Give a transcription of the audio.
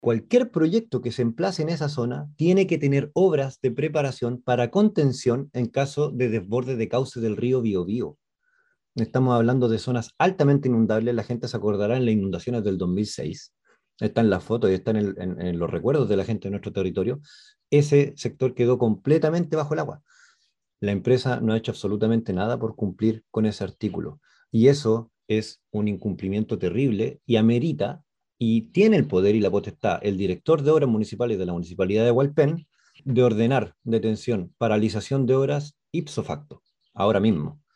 Cualquier proyecto que se emplace en esa zona tiene que tener obras de preparación para contención en caso de desborde de cauces del río Biobío. Estamos hablando de zonas altamente inundables. La gente se acordará en las inundaciones del 2006. Está en las fotos y está en los recuerdos de la gente de nuestro territorio. Ese sector quedó completamente bajo el agua. La empresa no ha hecho absolutamente nada por cumplir con ese artículo. Y eso es un incumplimiento terrible y amerita y tiene el poder y la potestad el director de obras municipales de la Municipalidad de Hualpén de ordenar detención, paralización de obras ipso facto, ahora mismo.